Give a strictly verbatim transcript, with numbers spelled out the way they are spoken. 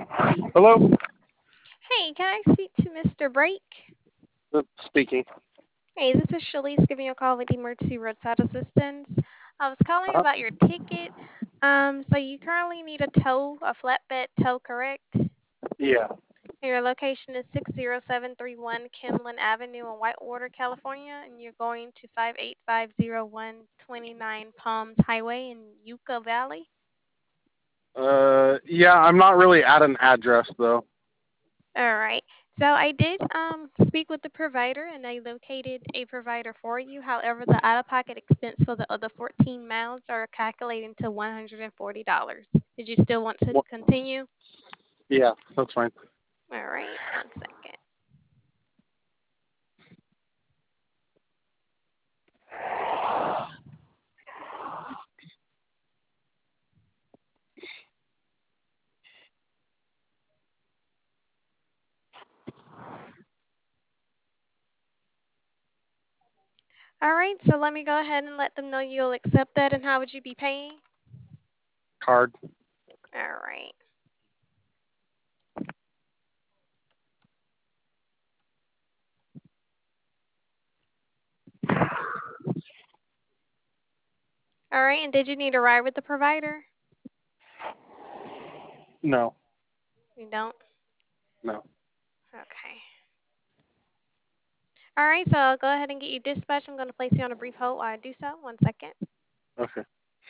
Hello? Hey, can I speak to Mister Brake? Uh, Speaking. Hey, this is Shalise giving you a call with Emergency Roadside Assistance. I was calling Uh-huh. about your ticket. Um, so you currently need a tow, a flatbed tow, correct? Yeah. Your location is six zero seven three one Kenland Avenue in Whitewater, California, and you're going to five eight five zero one twenty-nine Palms Highway in Yucca Valley. Uh, yeah, I'm not really at an address, though. All right. So I did um speak with the provider and they located a provider for you. However, the out-of-pocket expense for the other fourteen miles are calculating to one hundred forty dollars. Did you still want to What? continue? Yeah, that's fine. All right. One second. All right. So let me go ahead and let them know you'll accept that and how would you be paying? Card. All right. All right. And did you need a ride with the provider? No, You don't? no. Okay. All right. So I'll go ahead and get you dispatched. I'm going to place you on a brief hold while I do so. One second. Okay.